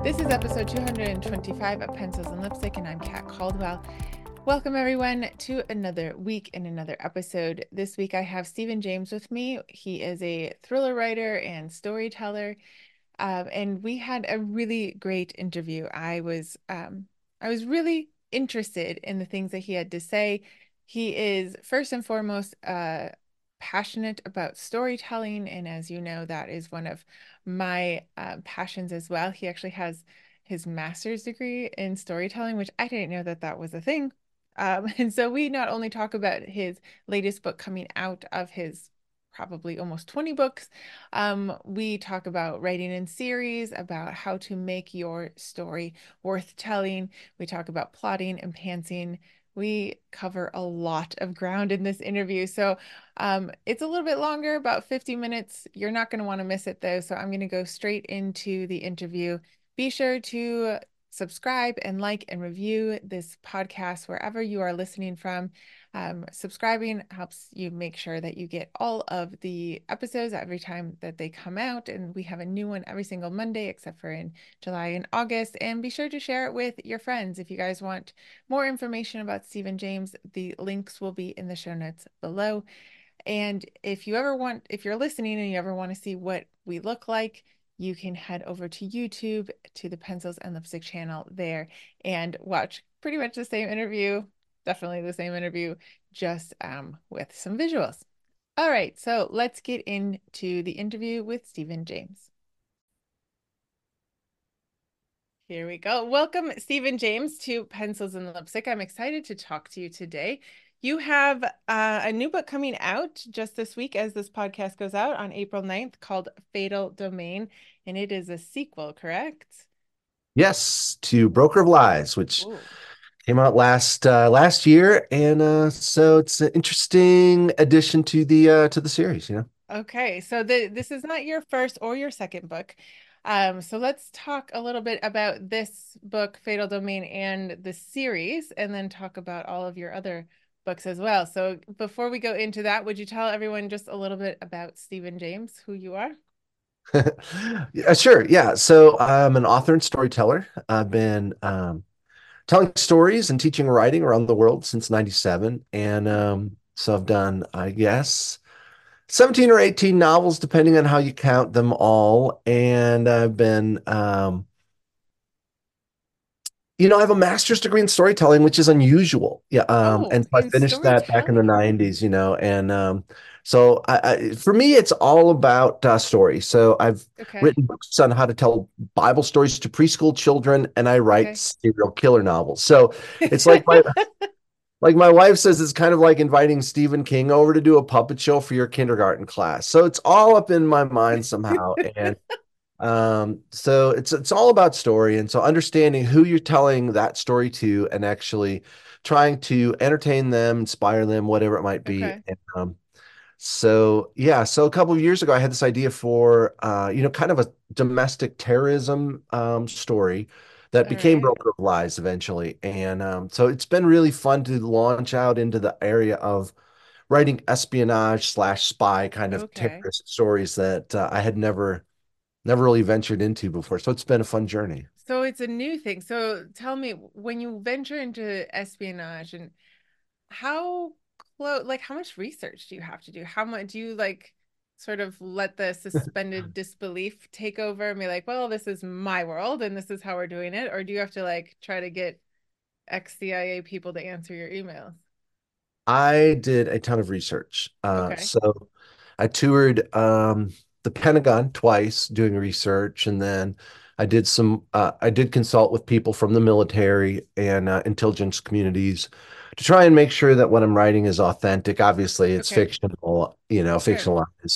This is episode 225 of Pencils and Lipstick, and I'm Kat Caldwell. Welcome, everyone, to another week and another episode. This week, I have Stephen James with me. He is a thriller writer and storyteller, and we had a really great interview. I was really interested in the things that he had to say. He is first and foremost passionate about storytelling, and as you know, that is one of my passions as well. He actually has his master's degree in storytelling, which I didn't know that that was a thing. And so we not only talk about his latest book coming out of his probably almost 20 books. We talk about writing in series, about how to make your story worth telling. We talk about plotting and pantsing. We cover a lot of ground in this interview. So it's a little bit longer, about 50 minutes. You're not going to want to miss it though. So I'm going to go straight into the interview. Be sure to subscribe and like and review this podcast wherever you are listening from. Subscribing helps you make sure that you get all of the episodes every time that they come out. And we have a new one every single Monday, except for in July and August. And be sure to share it with your friends. If you guys want more information about Stephen James, the links will be in the show notes below. And if you're listening and you ever want to see what we look like, you can head over to YouTube to the Pencils and Lipstick channel there and watch pretty much the same interview, definitely the same interview, just with some visuals. All right, so let's get into the interview with Stephen James. Here we go. Welcome, Stephen James, to Pencils and Lipstick. I'm excited to talk to you today. You have a new book coming out just this week as this podcast goes out on April 9th called Fatal Domain, and it is a sequel, correct? Yes, to Broker of Lies, which Ooh. came out last year, and so it's an interesting addition to the series. Okay, so this is not your first or your second book. So let's talk a little bit about this book, Fatal Domain, and the series, and then talk about all of your other books as well. So before we go into that, would you tell everyone just a little bit about Stephen James, who you are? Yeah, sure. Yeah, so I'm an author and storyteller. I've been telling stories and teaching writing around the world since '97, and so I've done, I guess, 17 or 18 novels, depending on how you count them all, and I've been I have a master's degree in storytelling, which is unusual. Yeah. Oh, And so I in finished that back in the storytelling. 90s, and so for me, it's all about story. So I've Okay. written books on how to tell Bible stories to preschool children, and I write Okay. serial killer novels. So it's like my wife says, it's kind of like inviting Stephen King over to do a puppet show for your kindergarten class. So it's all up in my mind somehow. And so it's all about story, and so understanding who you're telling that story to, and actually trying to entertain them, inspire them, whatever it might be. Okay. And, so yeah, so a couple of years ago, I had this idea for kind of a domestic terrorism story that All became right. Broker of Lies eventually, and so it's been really fun to launch out into the area of writing espionage slash spy kind of Okay. terrorist stories that I had never really ventured into before. So it's been a fun journey. So it's a new thing. So tell me, when you venture into espionage and how close, like how much research do you have to do? How much do you like sort of let the suspended disbelief take over and be like, well, this is my world and this is how we're doing it? Or do you have to like try to get ex-CIA people to answer your emails? I did a ton of research. Okay. So I toured the Pentagon twice doing research, and then I did consult with people from the military and intelligence communities to try and make sure that what I'm writing is authentic. Obviously, it's Okay. fictional, Sure. fictionalized,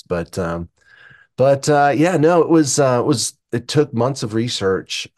but yeah, no, it took months of research.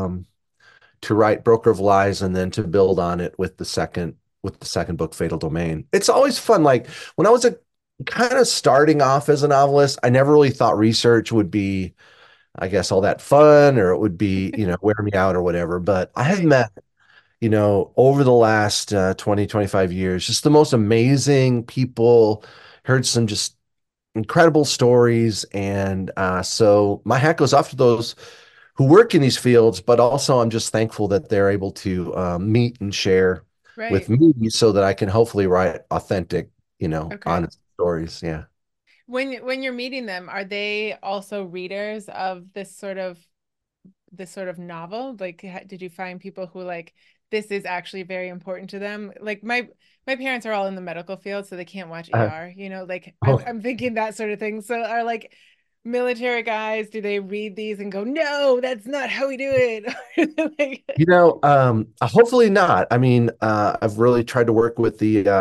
To write Broker of Lies and then to build on it with the second book, Fatal Domain. It's always fun. Like when I was a kind of starting off as a novelist, I never really thought research would be, I guess, all that fun, or it would be, wear me out or whatever. But I have Right. met, over the last 20, 25 years, just the most amazing people, heard some just incredible stories. And so my hat goes off to those who work in these fields, but also I'm just thankful that they're able to meet and share with Right. me so that I can hopefully write authentic, Okay. honest stories. Yeah. When you're meeting them, are they also readers of this sort of novel? Like, did you find people who like this is actually very important to them? Like my parents are all in the medical field, so they can't watch Uh, ER. Like I'm oh, I'm thinking that sort of thing. So are like military guys, do they read these and go, no, that's not how we do it? Like, hopefully not. I mean, I've really tried to work with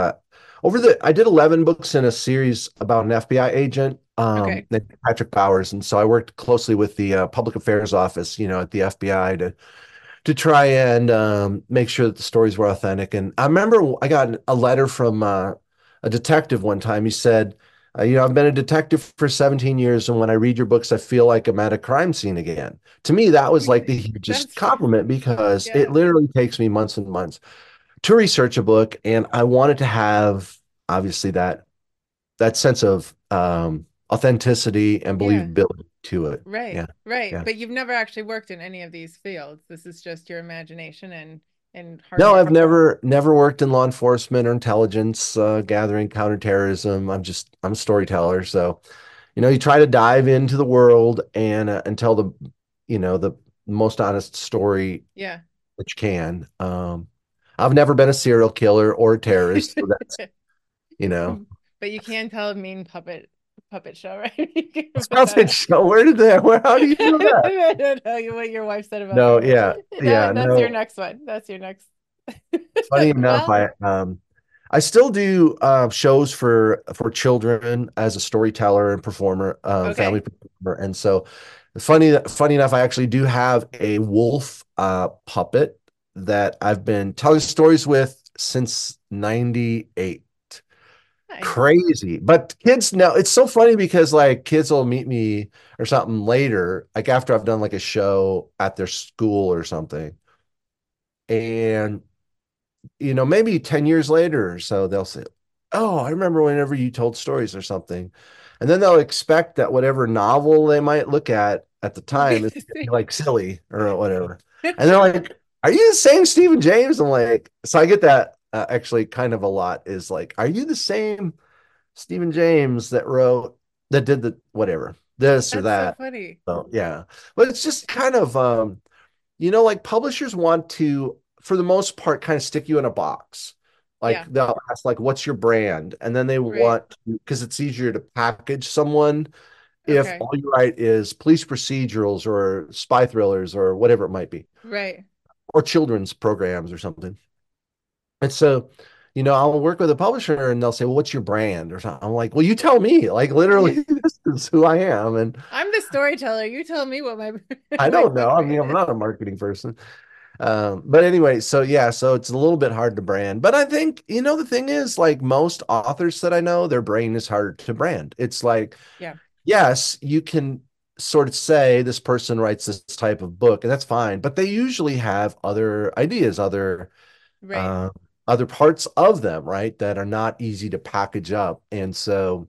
I did 11 books in a series about an FBI agent, okay. named Patrick Bowers. And so I worked closely with the public affairs office, at the FBI to try and make sure that the stories were authentic. And I remember I got a letter from a detective one time. He said, I've been a detective for 17 years, and when I read your books, I feel like I'm at a crime scene again. To me, that was like the hugest That's compliment because it yeah. literally takes me months and months to research a book, and I wanted to have obviously that sense of authenticity and Yeah. believability to it. Right. Yeah, Right. yeah. But you've never actually worked in any of these fields. This is just your imagination and hard No, work. I've never worked in law enforcement or intelligence gathering, counterterrorism. I'm a storyteller, so you try to dive into the world and tell the most honest story Yeah. that you can. I've never been a serial killer or a terrorist, so that's you know. But you can tell a mean puppet show, right? You can put that Puppet up. show. Where did that? Where? How do you know that? I don't know what your wife said about No, me. yeah, yeah, That's your no. next one. That's your next. Funny enough, Well, I still do shows for children as a storyteller and performer, family okay. performer, and so funny enough, I actually do have a wolf puppet that I've been telling stories with since '98. Nice. Crazy, but kids now it's so funny because like kids will meet me or something later, like after I've done like a show at their school or something, and maybe 10 years later or so, they'll say, oh, I remember whenever you told stories or something. And then they'll expect that whatever novel they might look at the You'll be time is the gonna be same. like silly or whatever. And they're like, are you the same Stephen James? I'm like, so I get that actually kind of a lot is like, are you the same Stephen James that did the whatever, this or That's so that? funny. So yeah. But it's just kind of like publishers want to, for the most part, kind of stick you in a box. Like Yeah. they'll ask, like, what's your brand? And then they Right. want to, because it's easier to package someone if Okay. all you write is police procedurals or spy thrillers or whatever it might be, Right. or children's programs or something. And so, I'll work with a publisher and they'll say, well, what's your brand? Or something. I'm like, well, you tell me. Like, literally, this is who I am. And I'm the storyteller. You tell me what my I my don't know. book I mean, brand I'm is. not a marketing person. But anyway, so yeah, so it's a little bit hard to brand. But I think, the thing is, like most authors that I know, their brain is hard to brand. It's like, Yeah. yes, you can sort of say this person writes this type of book, and that's fine, but they usually have other ideas, Right. uh, other parts of them, right, that are not easy to package up. And so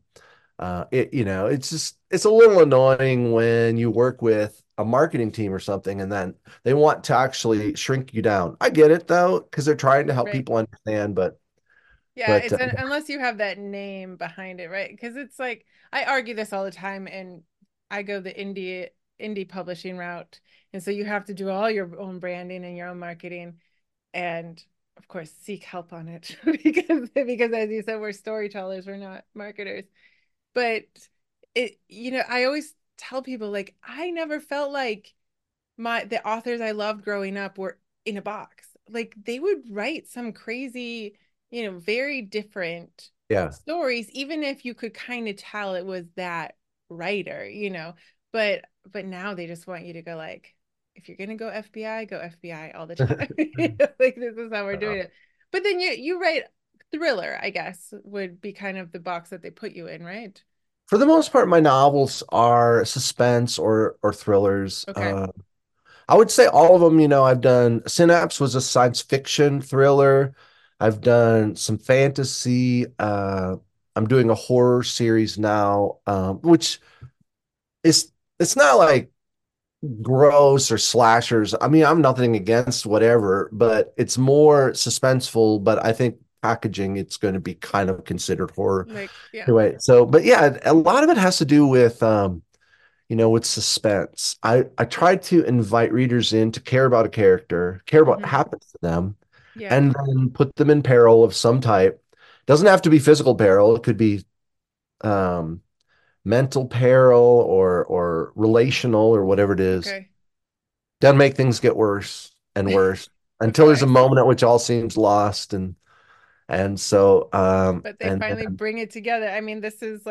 it's a little annoying when you work with a marketing team or something and then they want to actually shrink you down. I get it though, because they're trying to help Right. people understand, but Yeah, but it's unless you have that name behind it, right? Because it's like I argue this all the time, and I go the indie publishing route, and so you have to do all your own branding and your own marketing, and of course seek help on it because as you said, we're storytellers, we're not marketers. But I always tell people like I never felt like the authors I loved growing up were in a box. Like they would write some crazy, very different yeah. stories, even if you could kind of tell it was that writer. But now they just want you to go like, if you're gonna go FBI all the time. Like this is how we're Uh, doing it. But then you write thriller, I guess, would be kind of the box that they put you in, right? for the most part, my novels are suspense or thrillers. Okay. I would say all of them, I've done Synapse was a science fiction thriller. I've done some fantasy. I'm doing a horror series now, which is it's not like gross or slashers. I mean, I'm nothing against whatever, but it's more suspenseful. But I think packaging, it's going to be kind of considered horror Like, yeah. anyway. So, but yeah, a lot of it has to do with with suspense. I try to invite readers in to care about a character, care about what Hmm. happens to them, Yeah. and then put them in peril of some type. Doesn't have to be physical peril. It could be um, mental peril or relational or whatever it is. Okay. Doesn't make things get worse and worse Of until there's a course. moment at which all seems lost and so But they and finally bring it together. I mean,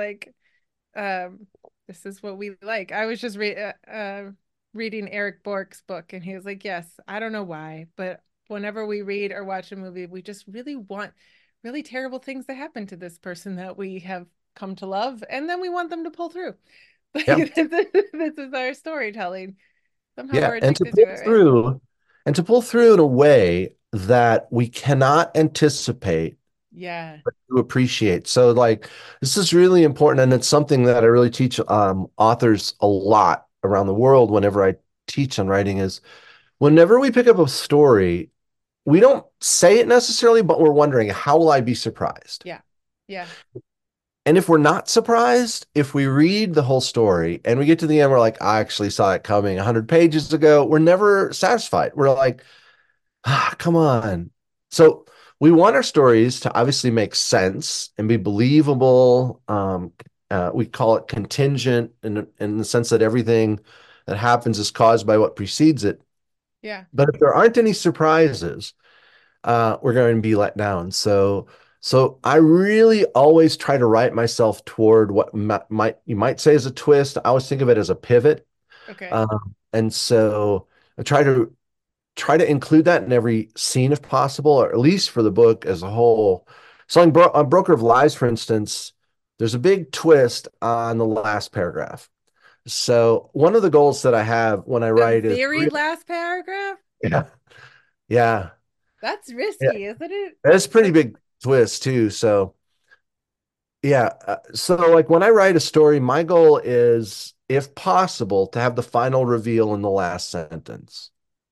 um this is what we like. I was just reading Eric Bork's book, and he was like, "Yes, I don't know why, but whenever we read or watch a movie, we just really want really terrible things to happen to this person that we have come to love, and then we want them to pull through." yeah, Like this is our storytelling. Somehow yeah, we're addicted to it, right? and to pull through in a way that we cannot anticipate Yeah. to appreciate. So like this is really important and it's something that I really teach authors a lot around the world whenever I teach on writing is whenever we pick up a story, we don't say it necessarily, but we're wondering, how will I be surprised? Yeah. Yeah. And if we're not surprised, if we read the whole story and we get to the end, we're like, I actually saw it coming 100 pages ago. We're never satisfied. We're like, come on. So we want our stories to obviously make sense and be believable. We call it contingent in the sense that everything that happens is caused by what precedes it. Yeah. But if there aren't any surprises, we're going to be let down. So I really always try to write myself toward what might you might say is a twist. I always think of it as a pivot. Okay. And so I try to include that in every scene if possible, or at least for the book as a whole. So in Broker of Lies, for instance, there's a big twist on the last paragraph. So one of the goals that I have when I The write is, very last paragraph? yeah, yeah, That's yeah, risky, isn't it? that's a pretty That's big twist too. So yeah, so like when I write a story, my goal is, if possible, to have the final reveal in the last sentence.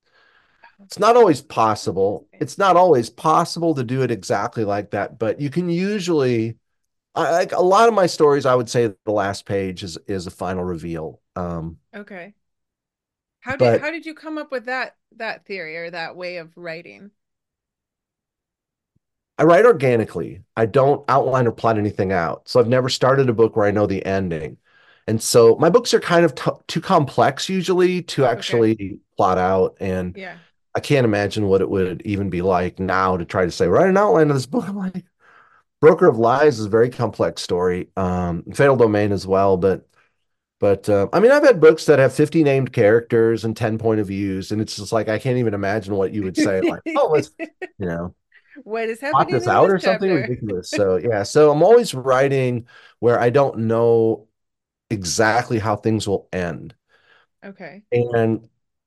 It's not always possible. interesting. It's not always possible to do it exactly like that, but you can usually, like a lot of my stories, I would say the last page is a final reveal. Okay. But How did you come up with that theory or that way of writing? I write organically. I don't outline or plot anything out. So I've never started a book where I know the ending. And so my books are kind of too complex usually to Okay. actually plot out. And Yeah. I can't imagine what it would even be like now to try to say, write an outline of this book. I'm like, Broker of Lies is a very complex story. Fatal Domain as well, but I mean, I've had books that have 50 named characters and 10 point of views, and it's just like I can't even imagine what you would say. Like, oh, let's you know What is plot happening this in out this or something chapter? ridiculous. So yeah, so I'm always writing where I don't know exactly how things will end, Okay. and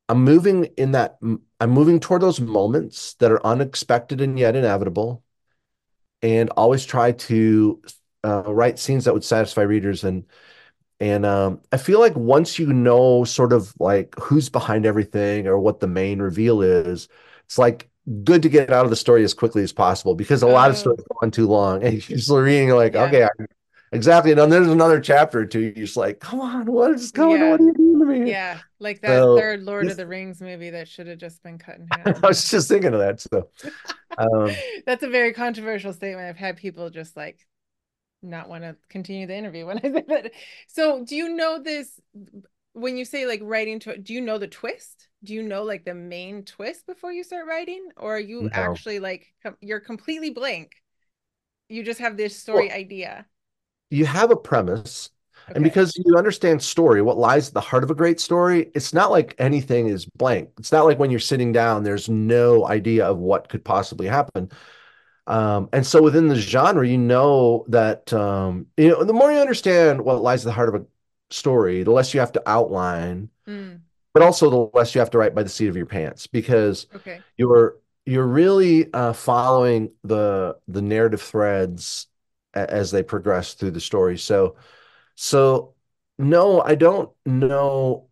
I'm moving toward those moments that are unexpected and yet inevitable, and always try to write scenes that would satisfy readers. And I feel like once you know sort of like who's behind everything or what the main reveal is, it's like good to get out of the story as quickly as possible because a lot of Oh, stories go on too long. And you're just reading, you're like, yeah. okay, exactly. And then there's another chapter or two. You're just like, come on, what is going on? What Yeah. are you doing to me? Yeah. Like that So third Lord of this, the Rings movie that should have just been cut in I half. was just thinking of that. So um, That's a very controversial statement. I've had people just like not want to continue the interview when I say that. So, do you know this when you say like writing to do you know the twist? Do you know like the main twist before you start writing? Or are you no. actually like you're completely blank? You just have this story Well, idea. you have a premise, and Okay. because you understand story, what lies at the heart of a great story, it's not like anything is blank. It's not like when you're sitting down, there's no idea of what could possibly happen. And so within the genre, you know that the more you understand what lies at the heart of a story, the less you have to outline, Mm, but also the less you have to write by the seat of your pants because okay. you're really following the narrative threads as they progress through the story. So no, I don't know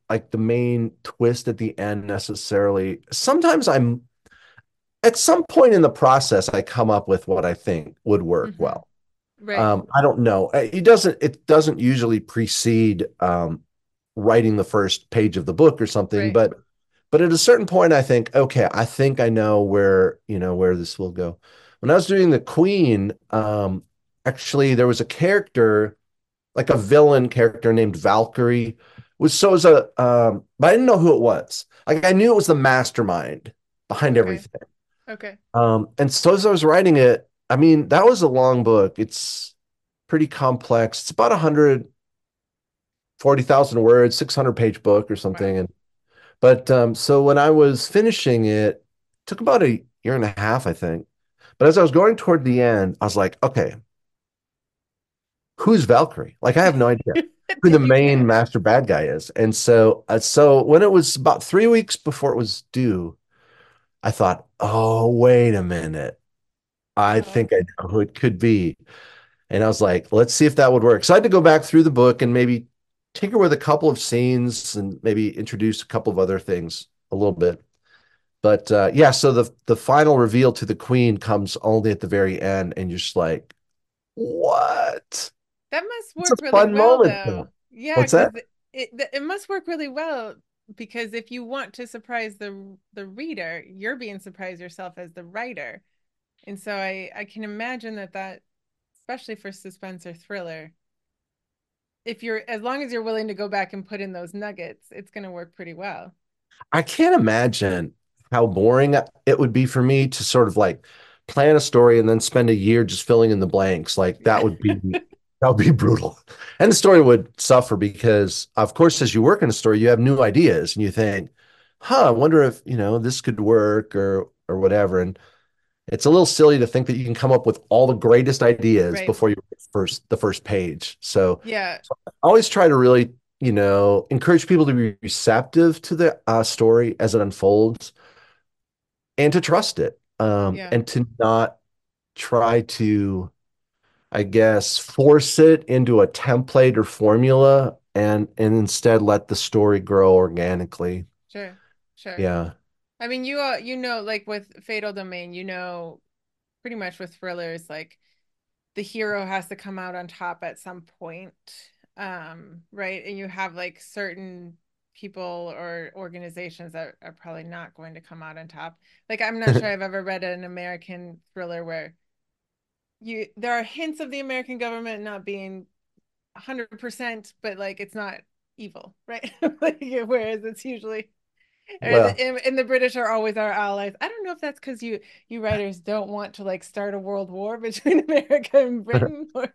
like the main twist at the end necessarily. Sometimes I'm at some point in the process, I come up with what I think would work Hmm. well. Right. I don't know. It doesn't usually precede writing the first page of the book or something, Right. but at a certain point, I think, okay, I think I know where this will go. When I was doing the Queen, actually there was a character, like a villain character named Valkyrie. Was a but I didn't know who it was. Like I knew it was the mastermind behind Okay. everything. Okay. And so as I was writing it, I mean, that was a long book. It's pretty complex. It's about 140,000 words, 600-page book or Wow. something. But so when I was finishing it, it took about a year and a half, I think. But as I was going toward the end, I was like, okay, who's Valkyrie? Like, I have no idea who the You main can't. master bad guy is. And so when it was about 3 weeks before it was due, I thought, oh, wait a minute. I Oh, think I know who it could be. And I was like, let's see if that would work. So I had to go back through the book and maybe tinker with a couple of scenes and maybe introduce a couple of other things a little bit. But yeah, so the final reveal to the queen comes only at the very end, and you're just like, what? that must It's a work really fun well, moment though. though. Yeah, What's because that? it must work really well because if you want to surprise the reader, you're being surprised yourself as the writer. And so I can imagine that especially for suspense or thriller, if you're as long as you're willing to go back and put in those nuggets, it's going to work pretty well. I can't imagine how boring it would be for me to sort of like plan a story and then spend a year just filling in the blanks. Like Yeah. that would be brutal. And the story would suffer because of course, as you work in a story, you have new ideas and you think, huh, I wonder if, this could work or whatever. And it's a little silly to think that you can come up with all the greatest ideas Right. before you the first page. So Yeah. I always try to really, encourage people to be receptive to the story as it unfolds and to trust it, Yeah. and to not try to, I guess, force it into a template or formula and instead let the story grow organically. Sure. Sure. Yeah. I mean, like with Fatal Domain, pretty much with thrillers, like the hero has to come out on top at some point, right? And you have like certain people or organizations that are probably not going to come out on top. Like I'm not sure I've ever read an American thriller where you there are hints of the American government not being 100%, but like it's not evil, right? Like, whereas it's usually Well, and the British are always our allies. I don't know if that's because you writers don't want to like start a world war between America and Britain. Or...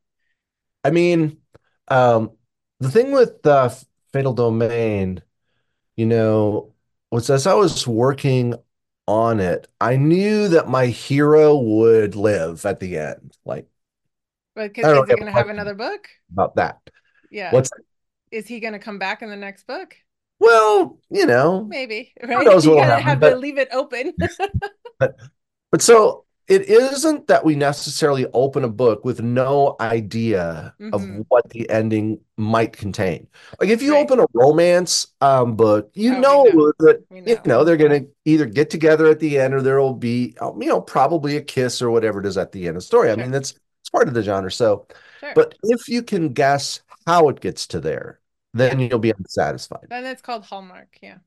I mean, um, the thing with Fatal Domain, you know, was as I was working on it, I knew that my hero would live at the end. Like, But I don't is really it have going a to have question another book? about that. Yeah. What's Is he going to come back in the next book? Well, Maybe, who right? knows You what will gotta happen, have to leave it open. but but so it isn't that we necessarily open a book with no idea of Hmm. what the ending might contain. Like if you Right. open a romance book, you Oh, we know know. that We know. they're going to either get together at the end or there will be probably a kiss or whatever it is at the end of the story. I Sure. mean that's it's part of the genre. So, Sure. but if you can guess how it gets to there, Yeah. then you'll be unsatisfied. Then it's called Hallmark. Yeah.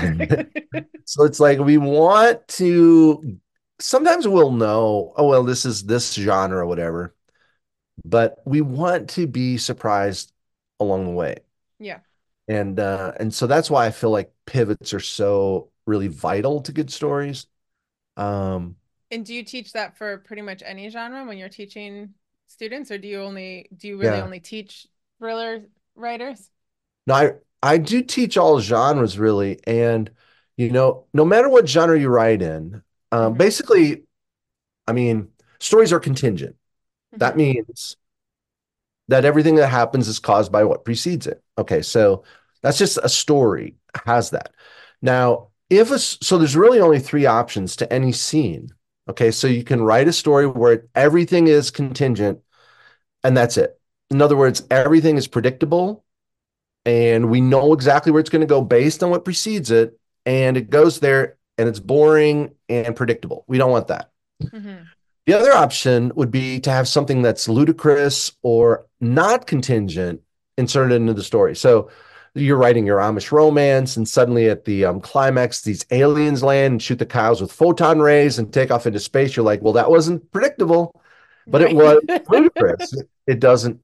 So it's like we want to sometimes we'll know, oh well, this is this genre or whatever, but we want to be surprised along the way. Yeah. And so that's why I feel like pivots are so really vital to good stories. Um And do you teach that for pretty much any genre when you're teaching students, or do you really yeah. only teach thriller writers? No, I do teach all genres really, and no matter what genre you write in, Hmm. basically, I mean, stories are contingent. That Hmm. means that everything that happens is caused by what precedes it. Okay, so that's just a story has that. Now, so there's really only three options to any scene. Okay, so you can write a story where everything is contingent and that's it. In other words, everything is predictable and we know exactly where it's going to go based on what precedes it, and it goes there and it's boring and predictable. We don't want that. Hmm. The other option would be to have something that's ludicrous or not contingent inserted into the story. So you're writing your Amish romance, and suddenly at the climax, these aliens land and shoot the cows with photon rays and take off into space. You're like, well, that wasn't predictable, but it Right. was ludicrous. It doesn't.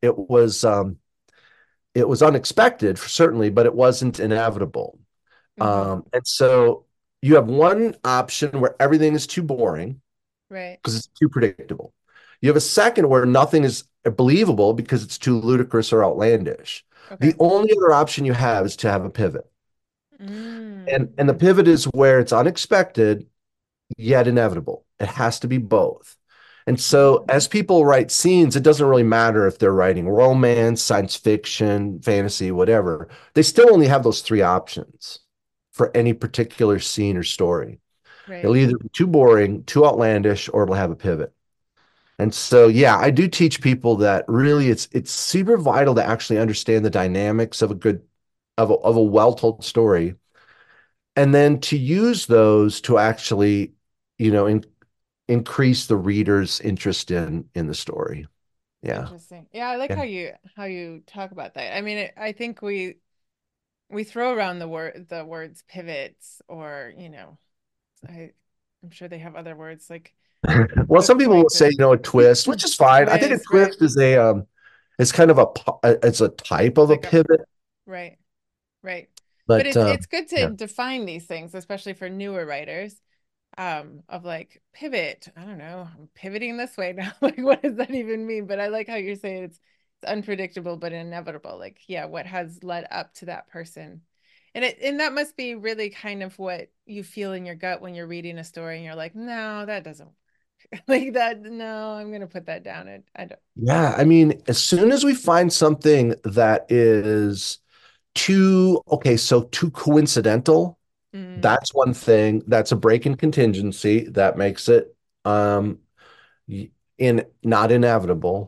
It was unexpected, certainly, but it wasn't inevitable. Hmm. And so you have one option where everything is too boring Right. because it's too predictable. You have a second where nothing is believable because it's too ludicrous or outlandish. The Okay. only other option you have is to have a pivot. Mm. And the pivot is where it's unexpected yet inevitable. It has to be both. And so Mm. as people write scenes, it doesn't really matter if they're writing romance, science fiction, fantasy, whatever. They still only have those three options for any particular scene or story. Right. It'll either be too boring, too outlandish, or it'll have a pivot. And so, yeah, I do teach people that really it's super vital to actually understand the dynamics of a good of a well-told story, and then to use those to actually, increase the reader's interest in the story. Yeah. Interesting. Yeah, I like Yeah. how you talk about that. I mean, I think we throw around the words pivots or, I I'm sure they have other words like Well, hook some people will points say, and a twist, which is fine. I think a twist, right? twist is it's kind of it's a type It's of a like a pivot, right, right. But but it's good to yeah. define these things, especially for newer writers, of like pivot. I don't know, I'm pivoting this way now. Like, what does that even mean? But I like how you're saying it's unpredictable but inevitable. Like, yeah, what has led up to that person. And that must be really kind of what you feel in your gut when you're reading a story and you're like, no, that doesn't like that. No, I'm gonna put that down. I don't. Yeah, I mean, as soon as we find something that is too coincidental, Mm, that's one thing. That's a break in contingency that makes it um in not inevitable.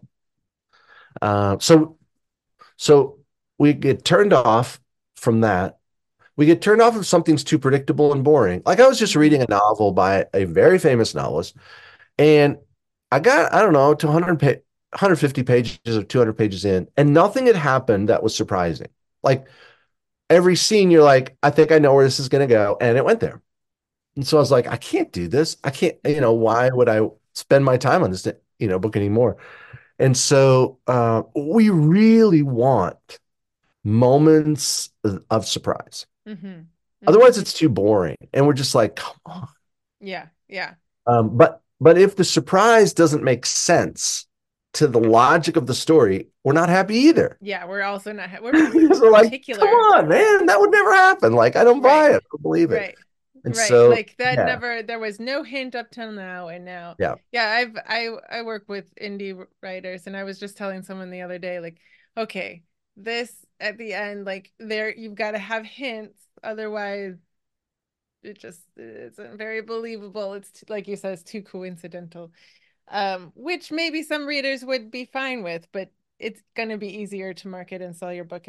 So we get turned off from that. We get turned off if something's too predictable and boring. Like I was just mm-hmm. reading a novel by a very famous novelist, and I got, I don't know, to 150 pages or 200 pages in, and nothing had happened that was surprising. Like every scene, you're like, I think I know where this is going to go. And it went there. And so I was like, I can't do this. I can't, why would I spend my time on this, book anymore? And so we really want moments of surprise. Mm-hmm. Mm-hmm. Otherwise, it's too boring. And we're just like, come on. Yeah, yeah. But if the surprise doesn't make sense to the logic of the story, we're not happy either. Yeah, we're also not we're Because we're like, come particular. on, man, that would never happen. Like, I don't buy Right. it. I don't believe it. Right. And Right. so, Like that yeah, never there was no hint up till now and now. yeah, Yeah, I work with indie writers and I was just telling someone the other day like, okay, this at the end like there you've got to have hints otherwise it just isn't very believable. It's like you said it's too coincidental. Which maybe some readers would be fine with, but it's going to be easier to market and sell your book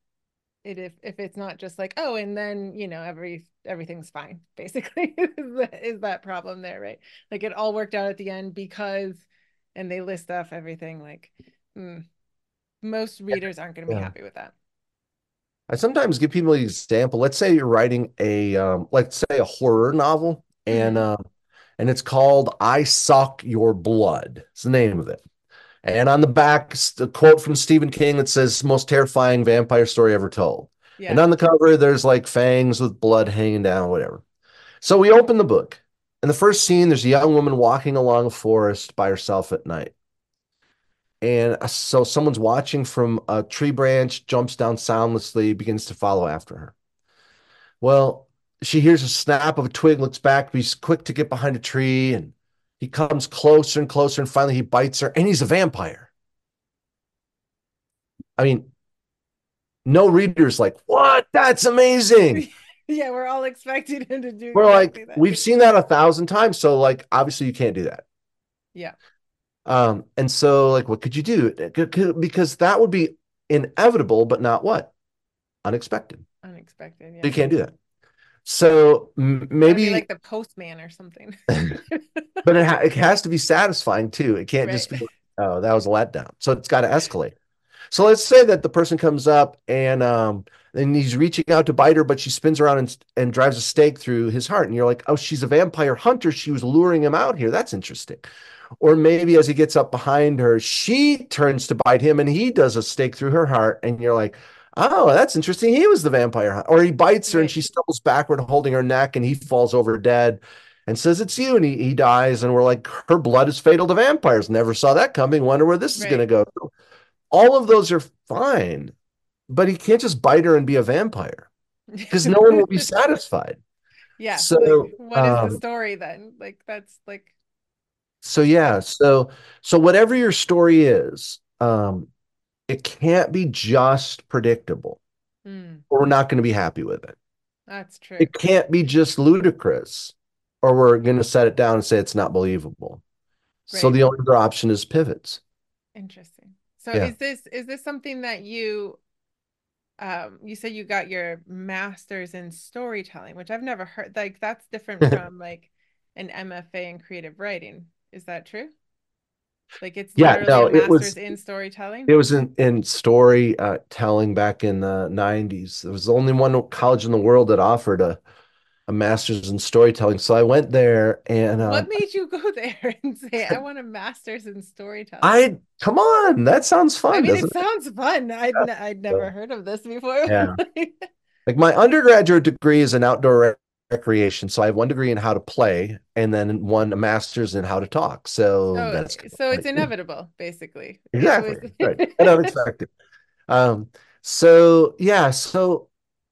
if it's not just like oh and then everything's fine basically is that problem there, right? Like it all worked out at the end because and they list off everything like mm, most readers aren't going to be yeah. happy with that. I sometimes give people an example. Let's say you're writing let's say a horror novel, Mm-hmm. and it's called "I Suck Your Blood." It's the name of it. And on the back, a quote from Stephen King that says, "Most terrifying vampire story ever told." And Yeah. on the cover, there's like fangs with blood hanging down, whatever. So we open the book. In the first scene, there's a young woman walking along a forest by herself at night. And so someone's watching from a tree branch, jumps down soundlessly, begins to follow after her. Well, she hears a snap of a twig, looks back, but he's quick to get behind a tree, and he comes closer and closer, and finally he bites her, and he's a vampire. I mean, no reader's like, what? That's amazing. Yeah, we're all expecting him to do We're exactly like, that. we've seen that 1,000 times. So, like, obviously you can't do that. Yeah. And so, like, what could you do? Because that would be inevitable, but not what? unexpected. Unexpected. You Yeah. can't do that. So Gotta be like maybe, the postman or something. but it has to be satisfying too. It can't just Right. be, oh, that was a letdown. So it's got to escalate. So let's say that the person comes up and he's reaching out to bite her, but she spins around and drives a stake through his heart. And you're like, oh, she's a vampire hunter. She was luring him out here. That's interesting. Or maybe as he gets up behind her, she turns to bite him and he does a stake through her heart. And you're like, oh, that's interesting. He was the vampire hunter. Or he bites her and Right. she stumbles backward, holding her neck, and he falls over dead and says, it's you. And he dies. And we're like, her blood is fatal to vampires. Never saw that coming. Wonder where this is going to Right. go. All of those are fine, but he can't just bite her and be a vampire because no one will be satisfied. Yeah. Like, So, what is the story then? Like, that's like, so yeah. yeah, so whatever your story is, it can't be just predictable, Mm, or we're not going to be happy with it. that's true. It can't be just ludicrous, or we're going to set it down and say it's not believable. So Right. the only other option is pivots. Interesting. So Yeah. is this something that you said you got your master's in storytelling, which I've never heard. Like that's different from like an MFA in creative writing. Is that true? Like it's Yeah, literally a no, master's in storytelling? it was in story telling back in the 90s. There was the only one college in the world that offered a master's in storytelling. So I went there and What made you go there and say, I want a master's in storytelling? I come on, that sounds I fun, mean, it doesn't sounds fun. it? I'd So, never heard of this before. yeah. Like my undergraduate degree is in outdoor recreation. So I have one degree in how to play and then one a master's in how to talk. So Oh, that's so it's like, inevitable, basically. It exactly was right. And unexpected. Um, so yeah, so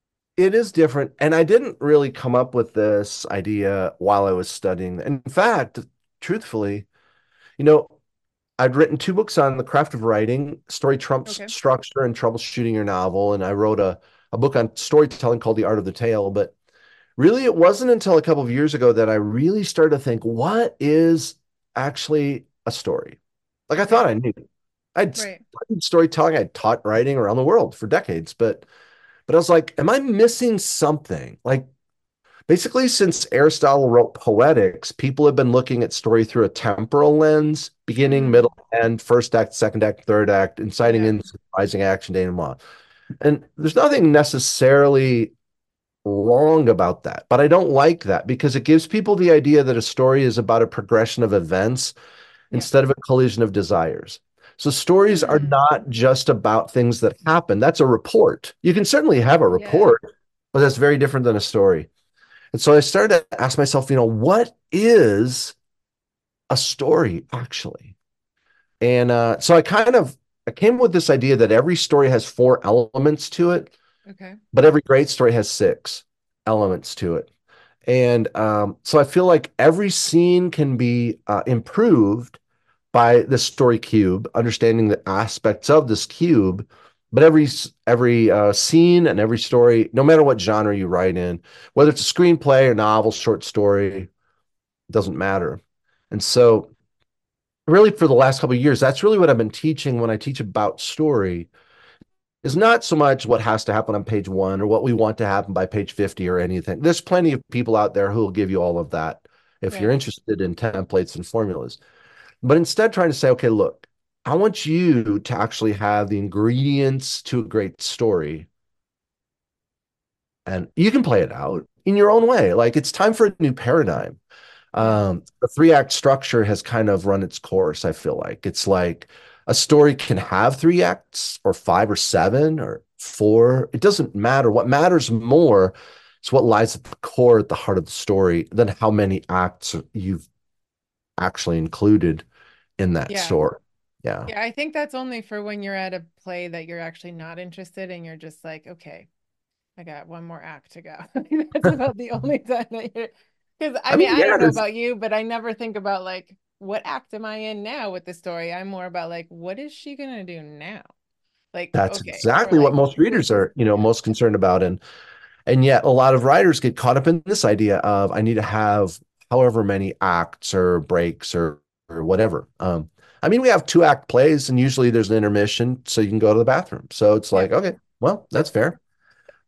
it is different. And I didn't really come up with this idea while I was studying. In fact, truthfully, you know, I'd written two books on the craft of writing, story trumps okay. structure and troubleshooting your novel. And I wrote a book on storytelling called The Art of the Tale. But really, it wasn't until a couple of years ago that I really started to think, what is actually a story? Like I thought Yeah, I knew. I'd right. studied storytelling, I'd taught writing around the world for decades, but I was like, am I missing something? Like basically, since Aristotle wrote Poetics, people have been looking at story through a temporal lens, beginning, Mm, middle, end, first act, second act, third act, inciting yeah, in surprising action, denouement. And there's nothing necessarily wrong about that, but I don't like that because it gives people the idea that a story is about a progression of events yeah. instead of a collision of desires. So stories are Hmm. not just about things that happen. That's a report. You can certainly have a Yeah, report, but that's very different than a story. And so I started to ask myself, what is a story actually? And so I came with this idea that every story has four elements to it, okay. but every great story has six elements to it. And so I feel like every scene can be improved by the story cube, understanding the aspects of this cube. But every scene and every story, no matter what genre you write in, whether it's a screenplay or novel, short story, doesn't matter. And so, really, for the last couple of years, that's really what I've been teaching when I teach about story. Is not so much what has to happen on page one or what we want to happen by page 50 or anything. There's plenty of people out there who will give you all of that if you're Right. interested in templates and formulas. But instead, trying to say, okay, look, I want you to actually have the ingredients to a great story. And you can play it out in your own way. Like it's time for a new paradigm. Yeah. The three act structure has kind of run its course, I feel like. It's like a story can have three acts or five or seven or four. It doesn't matter. What matters more is what lies at the core, at the heart of the story, than how many acts you've actually included in that Yeah. story. Yeah. Yeah. I think that's only for when you're at a play that you're actually not interested and you're just like, okay, I got one more act to go. That's about the only time that you're, because I I mean, mean, I yeah, don't know about you, but I never think about like, what act am I in now with the story? I'm more about like, what is she gonna do now? Like, that's okay, or exactly what like, most who, readers are, yeah, most concerned about. And yet a lot of writers get caught up in this idea of I need to have however many acts or breaks or whatever. I mean, we have two act plays and usually there's an intermission so you can go to the bathroom. So it's yeah. like, okay, well, that's fair.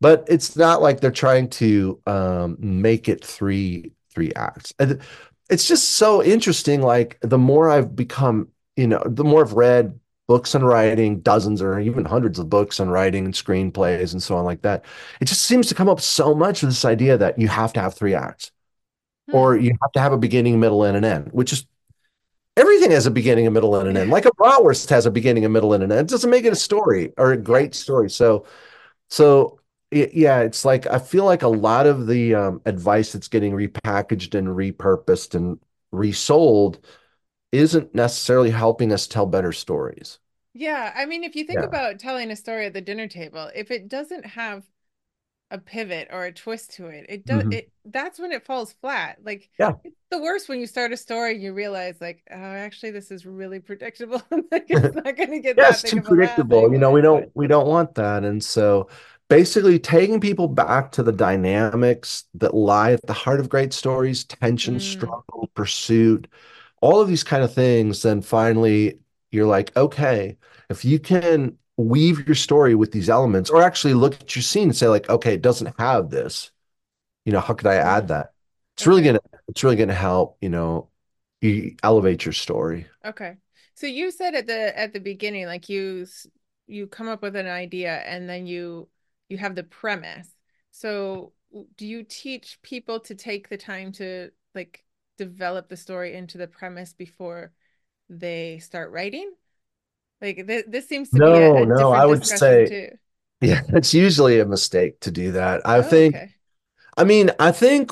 but it's not like they're trying to make it three acts. And it's just so interesting. Like the more I've become, the more I've read books on writing, dozens or even hundreds of books on writing and screenplays and so on like that. It just seems to come up so much with this idea that you have to have three acts, or Hmm. you have to have a beginning, middle, and an end, which is everything has a beginning, a middle, and an end. Yeah. Like a bratwurst has a beginning, a middle, and an end. It doesn't make it a Yeah. story or a Yeah. great story. So yeah, it's like I feel like a lot of the advice that's getting repackaged and repurposed and resold isn't necessarily helping us tell better stories. Yeah. I mean, if you think Yeah. about telling a story at the dinner table, if it doesn't have a pivot or a twist to it, it does Mhm. it that's when it falls flat. Like Yeah. it's the worst when you start a story and you realize like, oh, actually this is really predictable. Like it's not gonna get Yeah, that it's big too of a laugh predictable. anymore. We don't want that. And so basically taking people back to the dynamics that lie at the heart of great stories, tension, Mm, struggle, pursuit, all of these kind of things, then finally you're like, okay, if you can weave your story with these elements, or actually look at your scene and say, like, okay, it doesn't have this, how could I add mm, that? It's really okay. gonna, it's really gonna help, you elevate your story. Okay. So you said at the beginning, like you come up with an idea and then you have the premise. So do you teach people to take the time to like develop the story into the premise before they start writing? Like this seems to be a No, no, I different would discussion say, too. yeah, it's usually a mistake to do that. Oh, okay. I think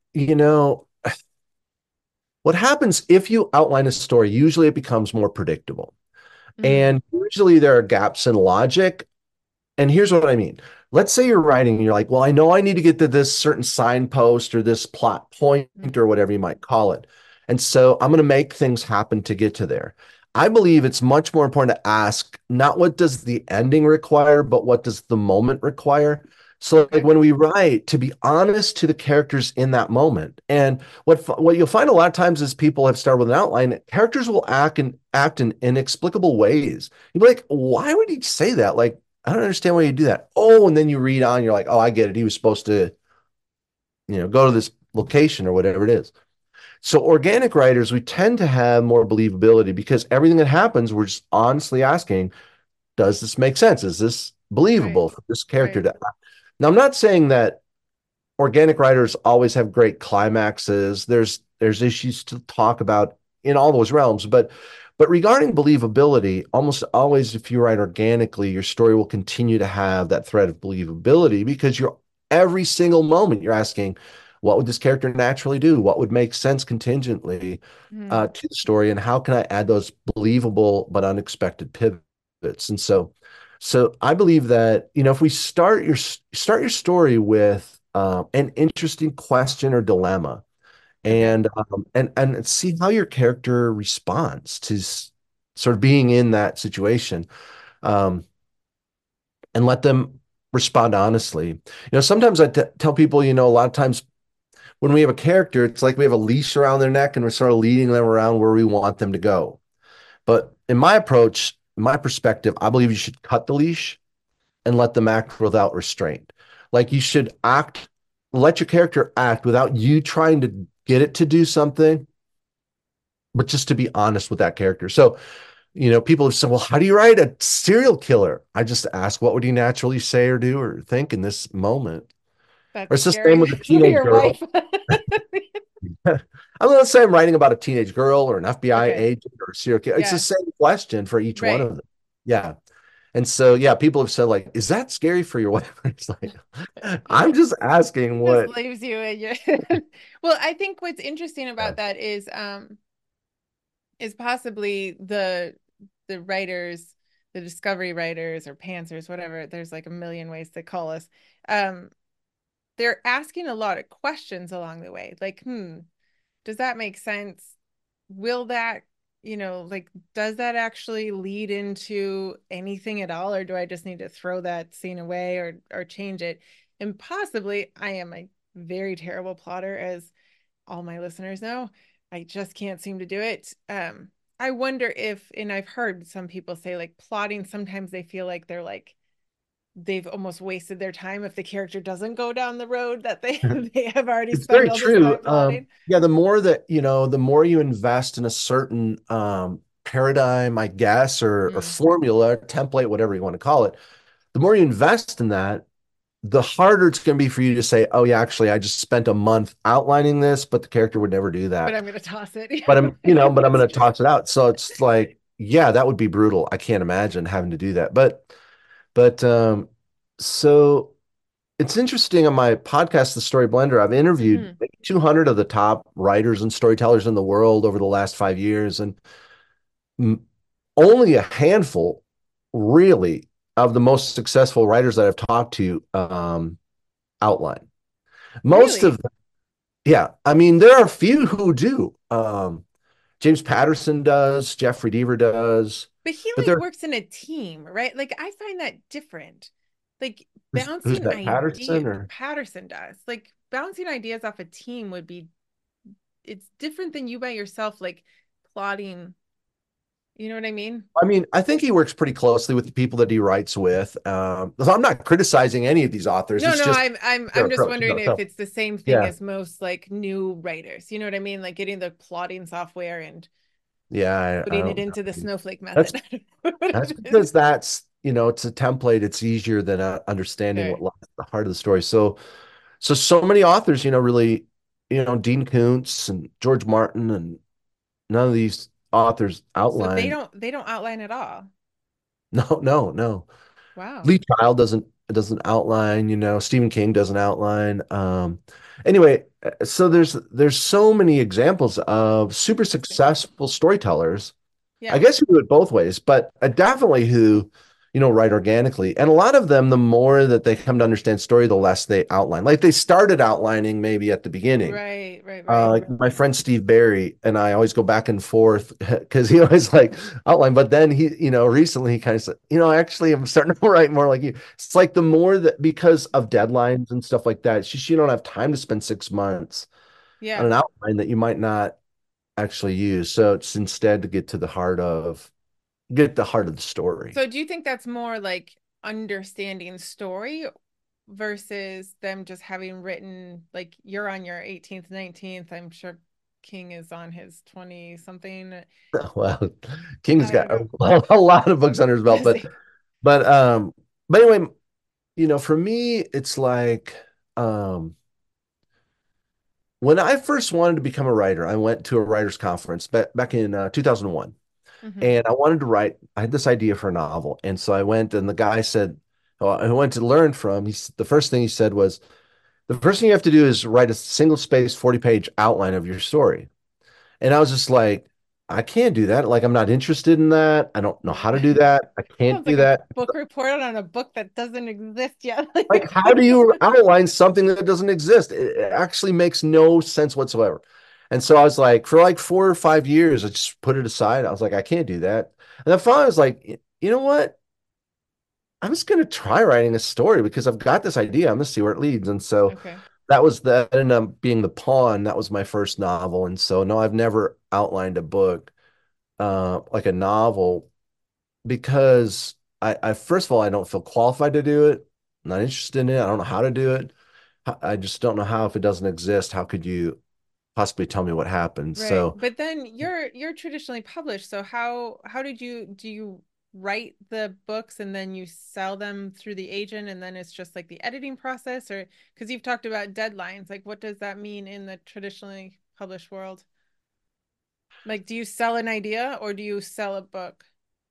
what happens if you outline a story, usually it becomes more predictable. Mm, And usually there are gaps in logic. And here's what I mean. Let's say you're writing and you're like, well, I know I need to get to this certain signpost or this plot point mm, or whatever you might call it. And so I'm going to make things happen to get to there. I believe it's much more important to ask not what does the ending require, but what does the moment require? So like okay. when we write, to be honest to the characters in that moment. And what you'll find a lot of times is people have started with an outline, characters will act in inexplicable ways. You'd be like, why would he say that? Like, I don't understand why you do that. Oh, and then you read on, you're like, oh, I get it. He was supposed to, go to this location or whatever it is. So organic writers, we tend to have more believability because everything that happens, we're just honestly asking, does this make sense? Is this Right. believable for this character Right. to? Now, I'm not saying that organic writers always have great climaxes. There's issues to talk about in all those realms, but regarding believability, almost always if you write organically, your story will continue to have that thread of believability because you're every single moment you're asking, what would this character naturally do? What would make sense contingently Mm, to the story, and how can I add those believable but unexpected pivots? And so I believe that, if we start your story with an interesting question or dilemma, okay. and see how your character responds to sort of being in that situation, um, and let them respond honestly. Sometimes I tell people, a lot of times when we have a character, it's like we have a leash around their neck and we're sort of leading them around where we want them to go. But in my approach, in my perspective, I believe you should cut the leash and let them act without restraint. Like you should let your character act without you trying to get it to do something, but just to be honest with that character. So, people have said, well, how do you write a serial killer? I just ask, what would he naturally say or do or think in this moment? Or That's it's the same scary with a for teenage your girl. wife. I'm not saying I'm writing about a teenage girl or an FBI Okay. agent or a serial killer. It's the Yeah. same question for each one of Right. them. Yeah. And so, yeah, people have said, like, is that scary for your wife? It's like, I'm just asking Just what. leaves you in your well, I think what's interesting Yeah. about that is possibly the writers, the discovery writers or pantsers, whatever, there's like a million ways to call us. Um, they're asking a lot of questions along the way. Like, does that make sense? Will that, like, does that actually lead into anything at all, or do I just need to throw that scene away or change it? And possibly I am a very terrible plotter, as all my listeners know. I just can't seem to do it. I wonder if, and I've heard some people say like plotting, sometimes they feel like they're like they've almost wasted their time if the character doesn't go down the road that they they have already It's spent very all this true. time plotting. Yeah, the more that, the more you invest in a certain paradigm, I guess, or Mm. formula, template, whatever you want to call it, the more you invest in that, the harder it's going to be for you to say, oh, yeah, actually, I just spent a month outlining this, but the character would never do But that. I'm gonna toss it. But Yeah, I'm, like, but I'm it's going to just toss it out. So it's like, yeah, that would be brutal. I can't imagine having to do that. But so it's interesting on my podcast, The Story Blender, I've interviewed mhm. maybe 200 of the top writers and storytellers in the world over the last 5 years, and only a handful, really, of the most successful writers that I've talked to outline. Most of Really. them, yeah. I mean, there are a few who do. James Patterson does, Jeffrey Deaver does, But he but like there, works in a team, right? Like I find that different. Like who's bouncing that, idea Patterson or? Patterson does. Like bouncing ideas off a team would be it's different than you by yourself, like plotting. You know what I mean? I mean, I think he works pretty closely with the people that he writes with. So I'm not criticizing any of these authors. No, It's no, just their I'm just approach. wondering if So, it's the same thing yeah, as most like new writers. You know what I mean? Like getting the plotting software and yeah, I putting it don't into the know. snowflake That's method. I don't know what that's it is. because it's a template. It's easier than understanding what Sure. lies at the heart of the story. So many authors, really, Dean Koontz and George Martin, and none of these authors So outline. they don't outline at all. No, no, no. Wow. Lee Child doesn't outline, Stephen King doesn't outline. Anyway, so there's so many examples of super Interesting. successful storytellers. I Yeah. guess who do it both ways, but definitely who, write organically. And a lot of them, the more that they come to understand story, the less they outline. Like they started outlining maybe at the beginning. Right, right, right. Like my friend Steve Barry and I always go back and forth because he always like outline, but then he, recently he kind of said, actually I'm starting to write more like you. It's like the more that because of deadlines and stuff like that, it's just you don't have time to spend 6 months on Yeah. an outline that you might not actually use. So it's instead to get the heart of the story. So do you think that's more like understanding story versus them just having written like you're on your 18th, 19th? I'm sure King is on his 20 something. Well, King's I don't got know. a lot of books under his belt, Does but he? but um but anyway, for me, it's like um when I first wanted to become a writer, I went to a writers conference back in 2001, Hmm. and I wanted to write. I had this idea for a novel, and so I went, and the guy said, oh, I went to learn from. The first thing he said was, the first thing you have to do is write a single space 40-page outline of your story. And I was just like, I can't do that. Like, I'm not interested in that. I don't know how Right. to do that. I can't Sounds do like a that. book report on a book that doesn't exist yet. Like, how do you outline something that doesn't exist? It actually makes no sense whatsoever. And so I was like, for like 4 or 5 years, I just put it aside. I was like, I can't do that. And then finally, I was like, you know what? I'm just going to try writing a story because I've got this idea. I'm going to see where it leads. And so Okay. that ended up being The Pawn. That was my first novel. And so, no, I've never outlined a book, like a novel, because I first of all, I don't feel qualified to do it. I'm not interested in it. I don't know how to do it. I just don't know how, if it doesn't exist, how could you possibly tell me what happened? Right. So, But then you're traditionally published. So how did you do you write the books and then you sell them through the agent and then it's just like the editing process or because you've talked about deadlines, like what does that mean in the traditionally published world? Like do you sell an idea or do you sell a book,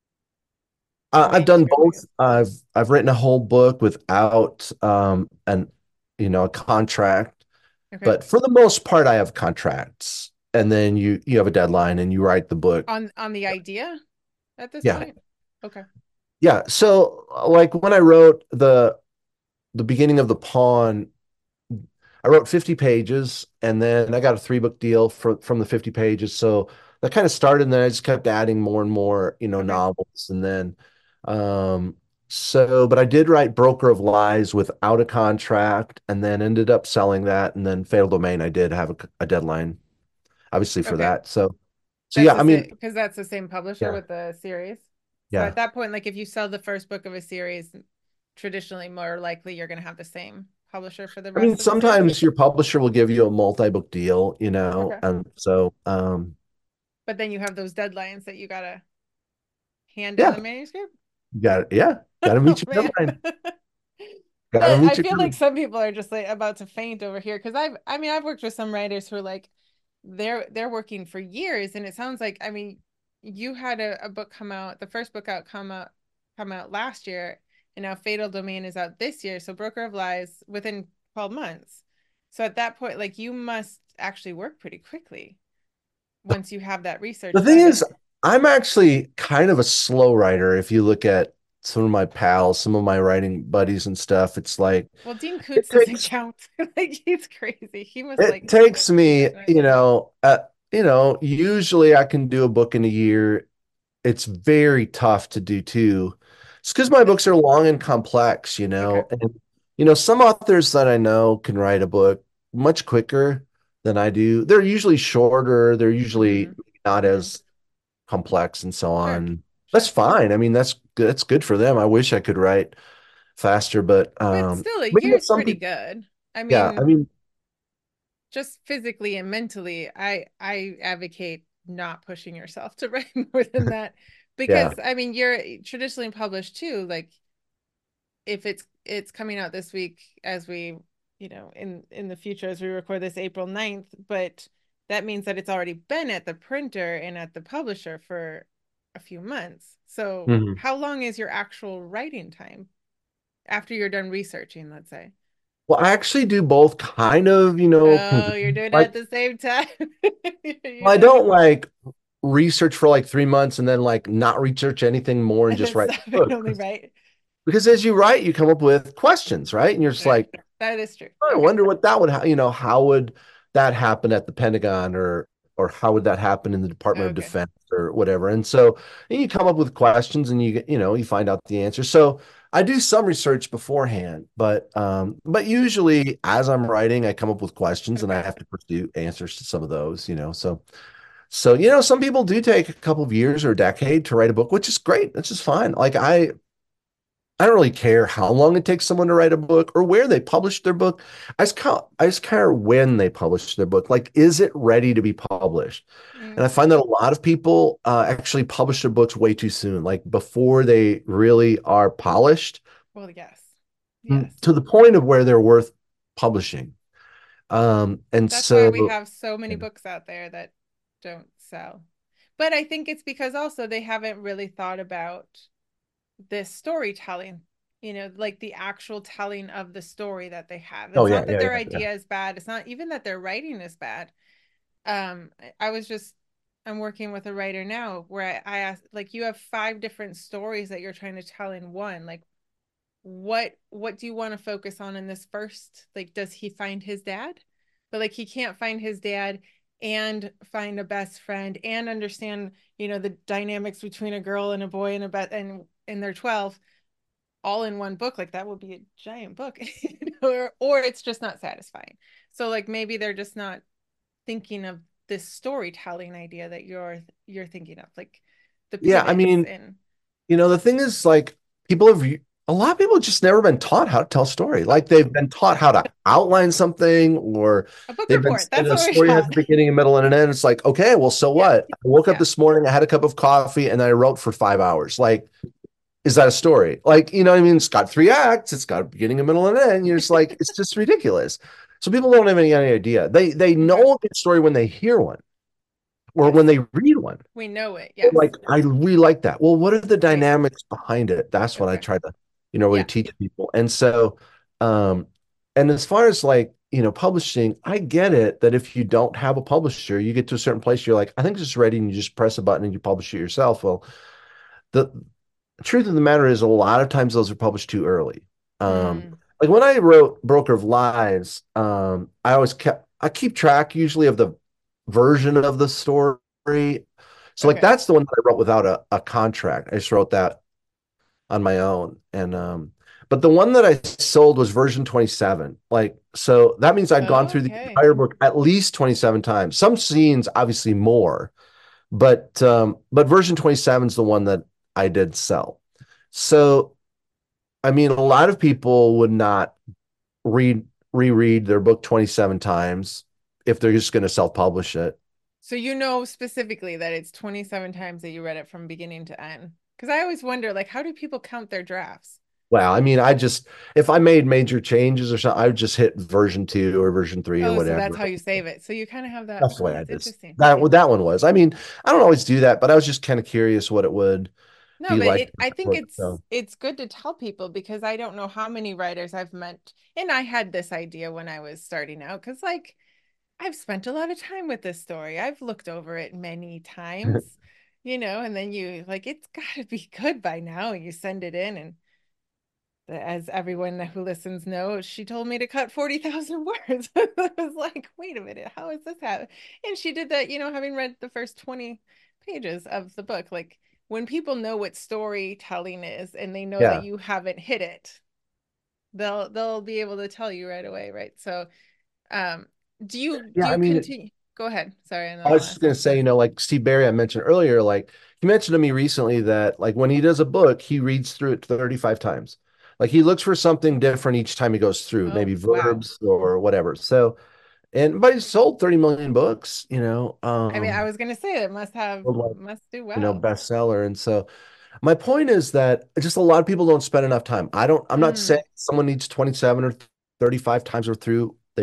a I've done manuscript, I both. guess? I've written a whole book without a contract, Okay. but for the most part, I have contracts, and then you have a deadline and you write the book. On the idea at this Yeah, point? Okay. yeah. So like when I wrote the beginning of The Pawn, I wrote 50 pages, and then I got a 3 book deal from the 50 pages. So that kind of started, and then I just kept adding more and more, Okay. novels. And then, um, but I did write Broker of Lies without a contract, and then ended up selling that. And then Fatal Domain, I did have a deadline, obviously, for Okay. that. So That's yeah, the I same mean, because that's the same publisher yeah, with the series. So yeah. at that point, like if you sell the first book of a series, traditionally more likely you're going to have the same publisher for the I mean, rest of the series. sometimes your publisher will give you a multi-book deal, Okay. and so But then you have those deadlines that you got to hand in yeah, the manuscript. got to meet Oh your man. deadline. Got to That I meet your feel like deadline. some people are just like about to faint over here because I mean I've worked with some writers who are like they're working for years and it sounds like I mean you had a book come out the first book out come out last year and now Fatal Domain is out this year, so Broker of Lies within 12 months. So at that point like you must actually work pretty quickly once you have that The research thing done is, and I'm actually kind of a slow writer. If you look at some of my pals, some of my writing buddies and stuff, it's like well Dean it Koontz doesn't takes count. Like he's crazy. He must it like takes me, right. usually I can do a book in a year. It's very tough to do too. It's because my books are long and complex, Okay. and some authors that I know can write a book much quicker than I do. They're usually shorter, they're usually Mm-hmm. not Mm-hmm. as complex and so Sure. on. That's Sure. fine. I mean, that's good for them. I wish I could write faster, but But still, a but year is some pretty people, good. I yeah, I mean, mean, just physically and mentally, I advocate not pushing yourself to write more than that yeah. because I mean, you're traditionally published too. Like if it's coming out this week as we, in the future as we record this April 9th, but that means that it's already been at the printer and at the publisher for a few months. So, Mhm. how long is your actual writing time after you're done researching, let's say? Well, I actually do both kind of, Oh, you're doing it like at the same time. You're I doing don't like research for like 3 months and then like not research anything more and and just then write stop the and book. only write. Because as you write, you come up with questions, right? And you're just Right. like, That is true. I Okay. wonder what that would, how would that happen at the Pentagon or how would that happen in the Department of Okay. Defense or whatever? And so and you come up with questions and you find out the answer. So I do some research beforehand, but usually as I'm writing, I come up with questions and I Okay. have to pursue answers to some of those. So some people do take a couple of years or a decade to write a book, which is great. That's just fine. Like I don't really care how long it takes someone to write a book or where they publish their book. I just care when they publish their book. Like, is it ready to be published? And Mm, I find that a lot of people actually publish their books way too soon, like before they really are polished well, yes. Yes. to the point of where they're worth publishing. And That's why we so, have so many books out there that don't sell. But I think it's because also they haven't really thought about this storytelling, like the actual telling of the story that they have. oh It's yeah, not that yeah, their yeah, yeah. idea is bad. It's not even that their writing is bad. I was just I'm working with a writer now where I asked like you have five different stories that you're trying to tell in one. Like what do you want to focus on in this first? Like does he find his dad? But like he can't find his dad and find a best friend and understand, the dynamics between a girl and a boy and they're 12 all in one book. Like that would be a giant book. or it's just not satisfying. So like maybe they're just not thinking of this storytelling idea that you're thinking of, like the Yeah, I pivots mean, and the thing is, like, a lot of people have just never been taught how to tell a story. oh, Like, they've been taught how to outline something, or a book they've been report. said That's a what we're story has taught. a beginning, a middle, and an end. It's like, okay, well, so Yeah. what? I woke up Yeah. this morning, I had a cup of coffee, and I wrote for 5 hours. Like, is that a story? Like, you know what I mean? It's got three acts, it's got a beginning, a middle, and an end. You're just like, it's just ridiculous. So people don't have any idea. They Okay. know a good story when they hear one or when Yes. they read one. We know it. They're Yes. like, I really like that. Well, what are the Right. dynamics behind it? That's what I Okay. try to, really Yeah. teach people. And so, um, and as far as like, publishing, I get it that if you don't have a publisher, you get to a certain place, you're like, I think this is ready, and you just press a button and you publish it yourself. Well, the truth of the matter is a lot of times those are published too early. Mm. Like when I wrote Broker of Lies, I keep track usually of the version of the story. So like Okay. that's the one that I wrote without a contract. I just wrote that on my own. And but the one that I sold was version 27. Like so that means I'd gone through the Okay. entire book at least 27 times. Some scenes obviously more, but version 27 is the one that I did sell. So I mean, a lot of people would not read reread their book 27 times if they're just going to self-publish it. So you know specifically that it's 27 times that you read it from beginning to end. Because I always wonder, like, how do people count their drafts? Wow. I mean, I just if I made major changes or something, I would just hit version 2 or version 3 or Oh, so that's whatever. how you save it. So you kind of have that. That's the way I That's just interesting. that what that one was. I mean, I don't always do that, but I was just kind of curious what it would No, be but like. I think So it's good to tell people because I don't know how many writers I've met, and I had this idea when I was starting out because like I've spent a lot of time with this story. I've looked over it many times, and then you like it's got to be good by now. You send it in, and as everyone who listens knows, she told me to cut 40,000 words. I was like, wait a minute, how is this happening? And she did that, having read the first 20 pages of the book. Like when people know what storytelling is and they know that yeah. you haven't hit it, they'll be able to tell you right away, right? So, um, do Yeah, I you mean, continue? Go ahead. Sorry, and I then I'll was just ask. gonna say, like Steve Barry I mentioned earlier, like he mentioned to me recently that like when he does a book, he reads through it 35 times. Like he looks for something different each time he goes through, Oh, maybe wow. verbs or whatever. So, but he's sold 30 million books, I mean, I was gonna say it worldwide, must do well. bestseller. And so my point is that just a lot of people don't spend enough time. I'm not saying Mm, someone needs 27 or 35 times or through. They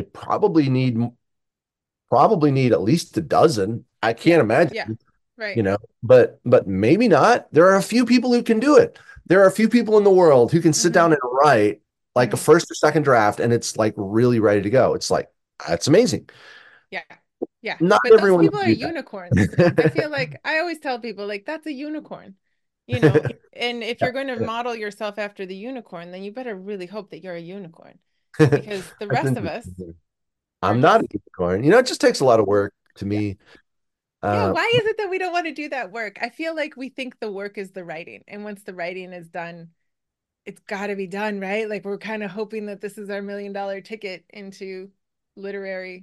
probably need at least a dozen. I can't yeah, yeah, imagine, right. but maybe not. There are a few people who can do it. There are a few people in the world who can sit Mm-hmm. down and write like a Mm-hmm. first or second draft and it's like really ready to go. It's like that's amazing. Yeah. Yeah. Not But those everyone people can are do unicorns. I that. feel like I always tell people like that's a unicorn, you know. And if you're going to model yourself after the unicorn, then you better really hope that you're a unicorn because the That's rest of us interesting. are I'm not a just unicorn. It just takes a lot of work to yeah. me. Yeah, Uh, why is it that we don't want to do that work? I feel like we think the work is the writing, and once the writing is done, it's got to be done, right? Like we're kind of hoping that this is our $1 million ticket into literary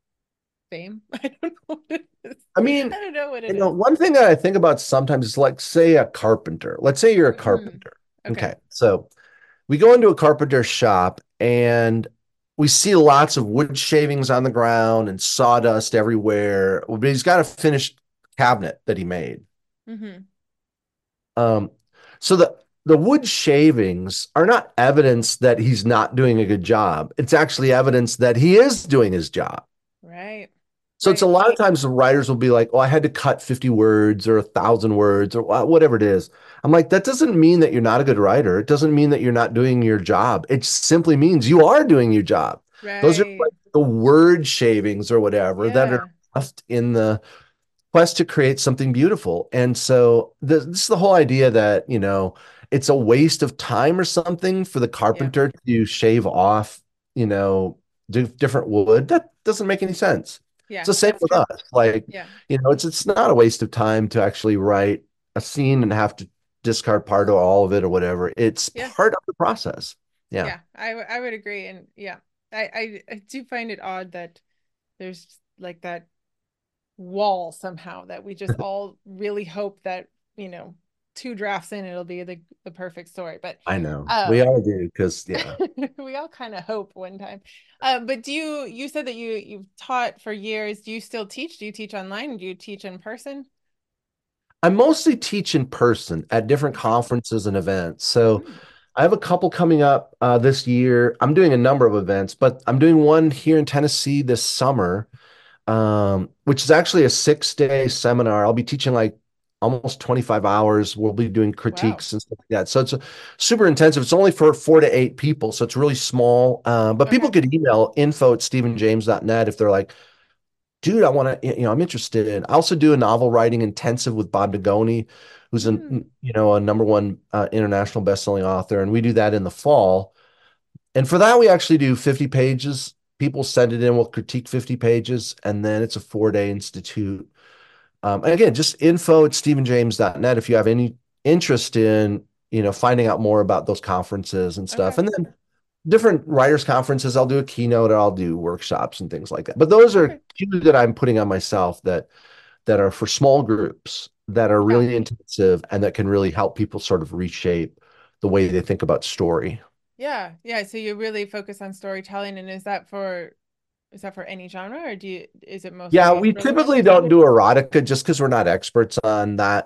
fame. I don't know what it is. I mean, I don't know what it is. one thing that I think about sometimes is like, say, a carpenter. Let's say you're a Mm, carpenter. okay. Okay. So we go into a carpenter shop and we see lots of wood shavings on the ground and sawdust everywhere. But he's got a finished cabinet that he made. Mm-hmm. Um, so the wood shavings are not evidence that he's not doing a good job. It's actually evidence that he is doing his job. Right. So it's a Right. lot of times the writers will be like, "Oh, I had to cut 50 words or 1,000 words or whatever it is." I'm like, that doesn't mean that you're not a good writer. It doesn't mean that you're not doing your job. It simply means you are doing your job. Those are Right. like the word shavings or whatever that are Yeah. left in the quest to create something beautiful. And so this is the whole idea that, it's a waste of time or something for the Yeah. carpenter to shave off, you know, different wood. That doesn't make any sense. It's Yeah. the same That's with true. us. Like, Yeah. it's not a waste of time to actually write a scene and have to discard part or all of it or whatever. It's Yeah. part of the process. Yeah. Yeah. I would agree. And yeah, I do find it odd that there's like that wall somehow that we just all really hope that, you know, two drafts in it'll be the perfect story. But I know. We um all do because, yeah. we all kind of hope one time. But you said that you've taught for years. Do you still teach? Do you teach online? Do you teach in person? I mostly teach in person at different Okay. conferences and events. So Mm. I have a couple coming up this year. I'm doing a number of events, but I'm doing one here in Tennessee this summer, which is actually a 6-day seminar. I'll be teaching like almost 25 hours. We'll be doing Wow. critiques and stuff like that. So it's super intensive. It's only for 4 to 8 people, so it's really small. But people Okay. could email info@stephenjames.net if they're like, dude, I want to, I'm interested in. I also do a novel writing intensive with Bob Dugoni, who's Mm. a number one international bestselling author, and we do that in the fall. And for that, we actually do 50 pages. People send it in, we'll critique 50 pages, and then it's a 4-day institute. And again, just info@stephenjames.net if you have any interest in, finding out more about those conferences and stuff. Okay. And then different writers conferences, I'll do a keynote or I'll do workshops and things like that. But those are Okay. two that I'm putting on myself that are for small groups that are Yeah. really intensive and that can really help people sort of reshape the way they think about story. Yeah. Yeah. So you really focus on storytelling, and is that for any genre, or is it Yeah, mostly we thriller? typically don't do erotica just because we're not experts on that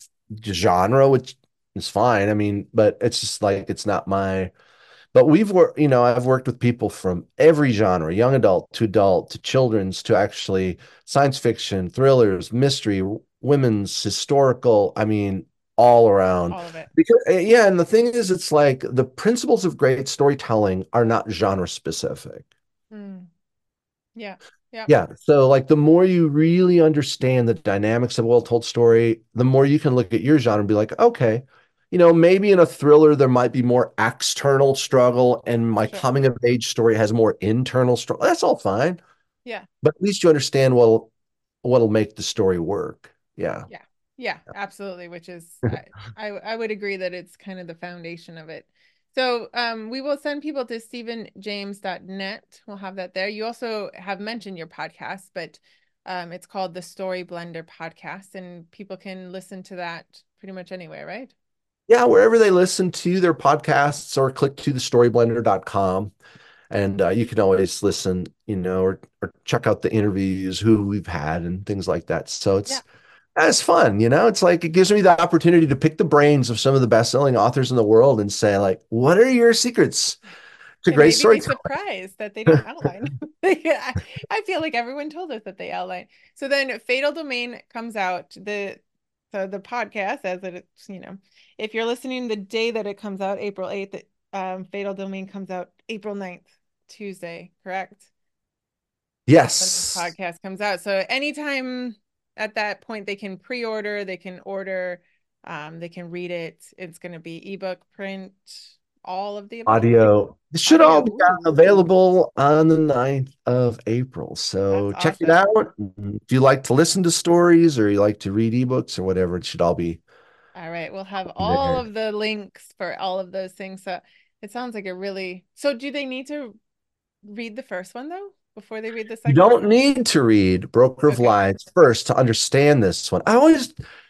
genre, which is fine. I mean, but it's just like it's not my. But we've worked, I've worked with people from every genre, young adult to children's to actually science fiction, thrillers, mystery, women's, historical. I mean, all around. All of it. Because yeah, and the thing is, it's like the principles of great storytelling are not genre specific. Mm. Yeah. Yeah. Yeah. So like the more you really understand the dynamics of a well-told story, the more you can look at your genre and be like, okay, maybe in a thriller there might be more external struggle and my Sure. coming of age story has more internal struggle. That's all fine. Yeah. But at least you understand what'll make the story work. Yeah. Yeah. Yeah, absolutely. Which is, I would agree that it's kind of the foundation of it. So we will send people to stephenjames.net. We'll have that there. You also have mentioned your podcast, but it's called the Story Blender Podcast, and people can listen to that pretty much anywhere, right? Yeah, wherever they listen to their podcasts or click to thestoryblender.com. And you can always listen, or check out the interviews, who we've had, and things like that. So Yeah. it's fun, It's like it gives me the opportunity to pick the brains of some of the best-selling authors in the world and say, like, what are your secrets to And great maybe be storytelling? surprised that they don't outline. Yeah, I feel like everyone told us that they outline. So then Fatal Domain comes out, the podcast as it's, if you're listening the day that it comes out, April 8th, Fatal Domain comes out April 9th, Tuesday, correct? When this Yes. podcast comes out. So anytime at that point they can pre-order, they can order, they can read it. It's going to be ebook, print, all of the above. Audio. It should all Audio. be Ooh, available on the 9th of April. that's So check it awesome. out. If you like to listen to stories or you like to read ebooks or whatever, it should all be All right, we'll have all there. of the links for all of those things. So it sounds like a really. So do they need to read the first one though before they read the You second one? don't need to read Broker of Okay. Lies first to understand this one. I always,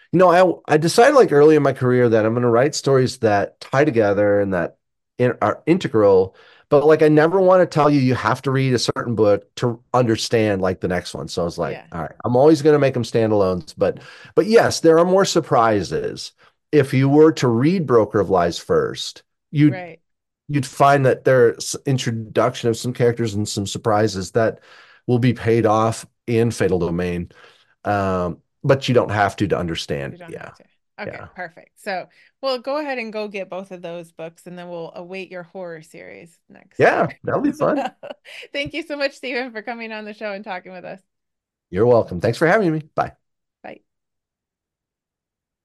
I decided like early in my career that I'm going to write stories that tie together and that are integral. But like, I never want to tell you you have to read a certain book to understand like the next one. So I was like, Yeah. all right, I'm always going to make them standalones. But yes, there are more surprises. If you were to read Broker of Lies first, Right. you'd find that there's introduction of some characters and some surprises that will be paid off in Fatal Domain. But you don't have to You understand. don't have Yeah. to. Okay, Yeah. perfect. So we'll go ahead and go get both of those books, and then we'll await your horror series next Yeah. year. That'll be fun. Thank you so much, Stephen, for coming on the show and talking with us. You're welcome. Thanks for having me. Bye.